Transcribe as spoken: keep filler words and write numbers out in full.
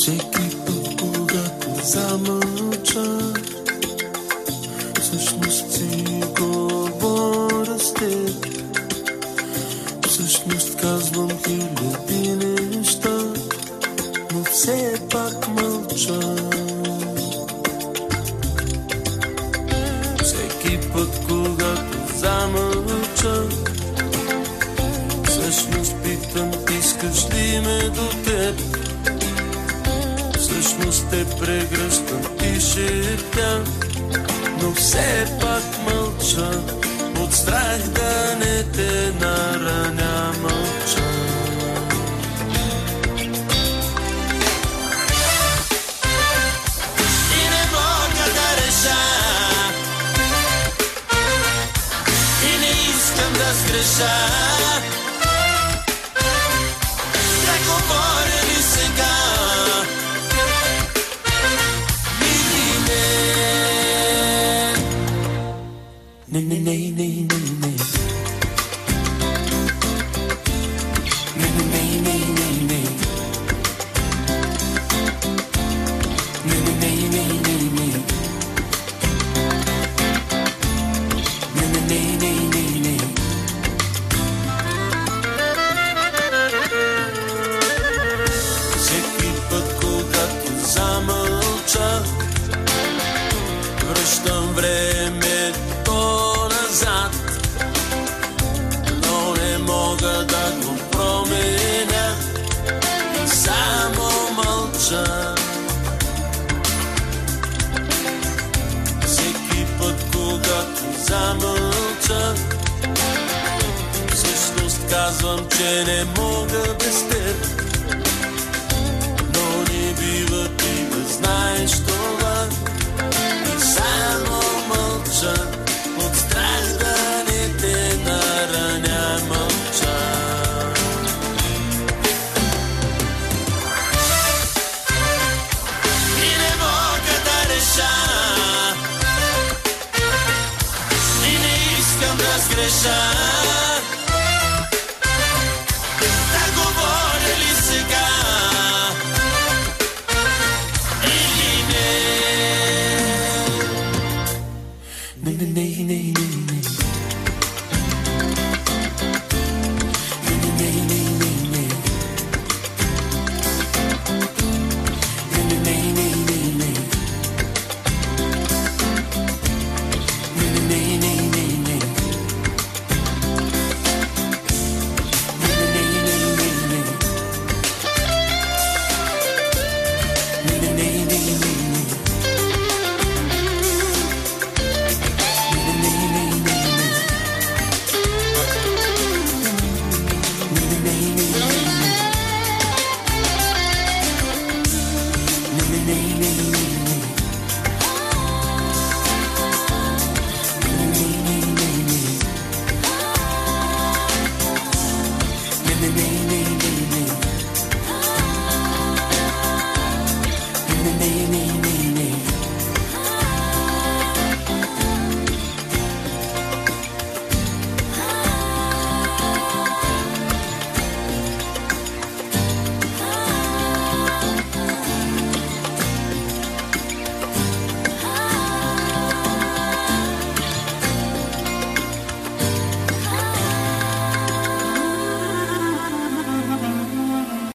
Всеки път, когато замълча, всъщност си говоря с теб. Всъщност казвам хиляди неща, но все пак мълча. Всеки път, когато замълча, всъщност питам, искаш ли ме до теб? Всъщност те прегръщам и шептя, но все пак мълча, от страх да не те нараня, мълча. И не мога да реша, и не искам да сгреша. Да говоря ли сега? Не, не, не, не, не, не. Не, не, не, не, не, не. Не, не, не, не, не, не. Не, не, не, не, не, не. Всеки път, когато замълча, връщам времето назад, но не мога да го променя, само мълча. Всеки път, когато замълча, всъщност казвам, че не мога без теб.